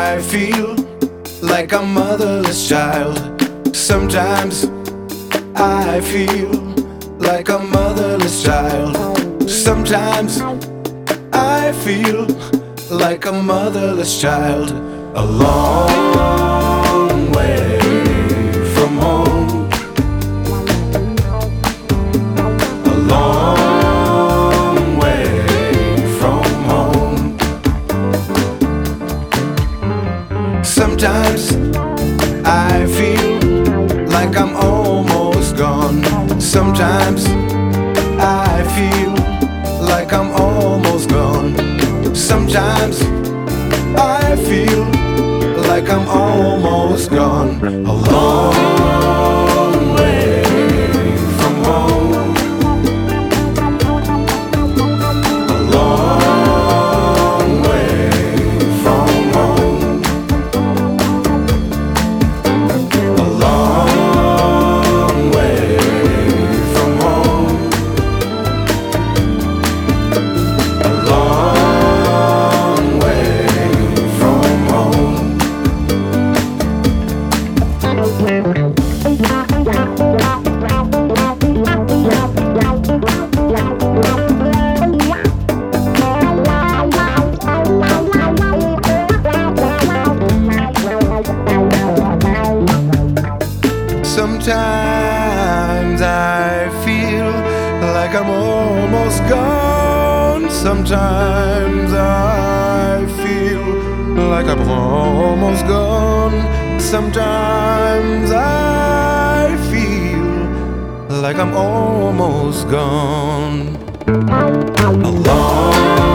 I feel like a motherless child. Sometimes I feel like a motherless child. Sometimes I feel like a motherless child. A long way from home. A long way from home. Sometimes I feel like I'm almost gone. Sometimes I feel like I'm almost gone. Sometimes I feel like I'm almost gone. A long way from home. A long way from home. A long way from home. A long way from home. Sometimes I feel like I'm almost gone. Sometimes I feel like I'm almost gone. Sometimes I feel like I'm almost gone. A long